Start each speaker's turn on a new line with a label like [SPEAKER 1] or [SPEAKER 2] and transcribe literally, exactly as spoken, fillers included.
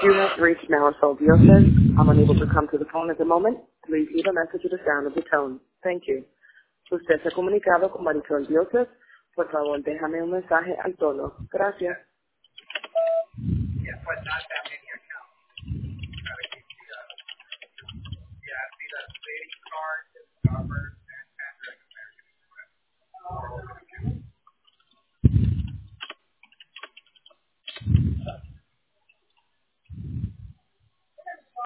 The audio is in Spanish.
[SPEAKER 1] You have reached Marisol Dioses. I'm unable to come to the phone at the moment. Please leave a message at the sound of the tone. Thank you. Usted se ha comunicado con Marisol Dioses. Por favor, déjame un mensaje al tono. Gracias.